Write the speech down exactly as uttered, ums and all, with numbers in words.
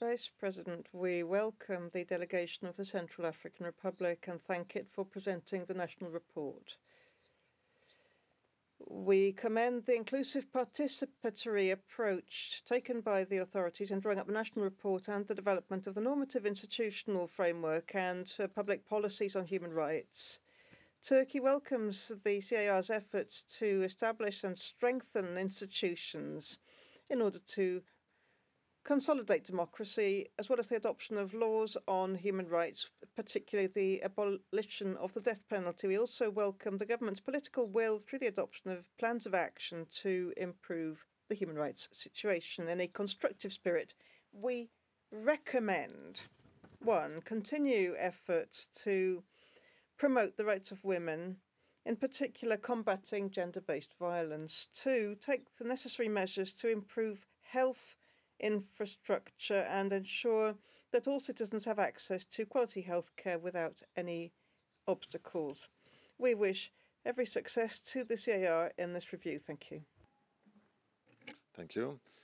Vice President, we welcome the delegation of the Central African Republic and thank it for presenting the national report. We commend the inclusive participatory approach taken by the authorities in drawing up the national report and the development of the normative institutional framework and uh, public policies on human rights. Turkey welcomes the C A R's efforts to establish and strengthen institutions in order to consolidate democracy, as well as the adoption of laws on human rights, particularly the abolition of the death penalty. We also welcome the government's political will through the adoption of plans of action to improve the human rights situation in a constructive spirit. We recommend, one, continue efforts to promote the rights of women, in particular combating gender-based violence. Two, take the necessary measures to improve health infrastructure and ensure that all citizens have access to quality health care without any obstacles. We wish every success to the C A R in this review. Thank you. Thank you.